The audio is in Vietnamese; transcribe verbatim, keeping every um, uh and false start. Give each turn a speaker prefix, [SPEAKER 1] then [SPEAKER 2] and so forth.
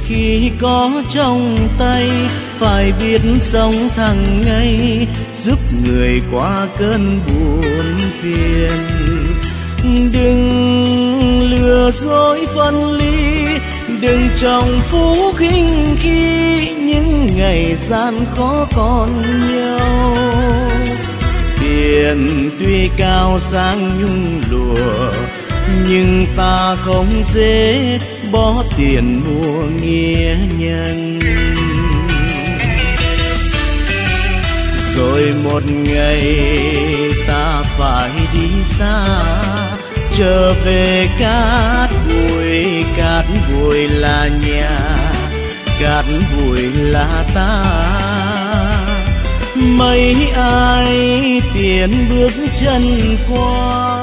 [SPEAKER 1] khi có trong tay, phải biết sống thẳng ngay, giúp người qua cơn buồn phiền. Đừng lừa dối phân ly, đừng trọng phú khinh khi những ngày gian khó còn nhau. Tiền tuy cao sang nhung lụa, nhưng ta không dễ bỏ tiền mua nghĩa nhân. Rồi một ngày ta phải đi xa, trở về cát bụi, cát bụi là nhà, cát bụi là ta. Mấy ai tiền bước chân qua,